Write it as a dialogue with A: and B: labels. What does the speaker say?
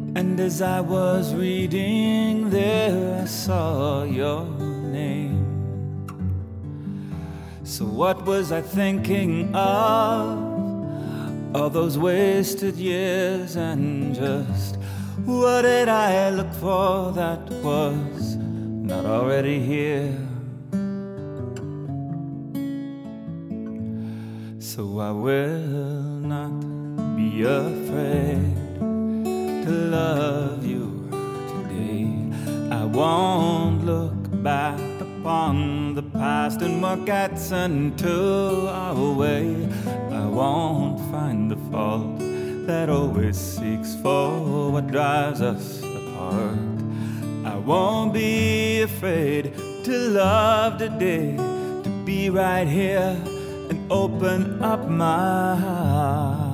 A: And as I was reading there, I saw your name. So what was I thinking of? All those wasted years, and just what did I look for that was not already here? So I will not be afraid to love you today. I won't look back upon the past and work at until our way. I won't find the fault that always seeks for what drives us apart. I won't be afraid to love today, to be right here and open up my heart.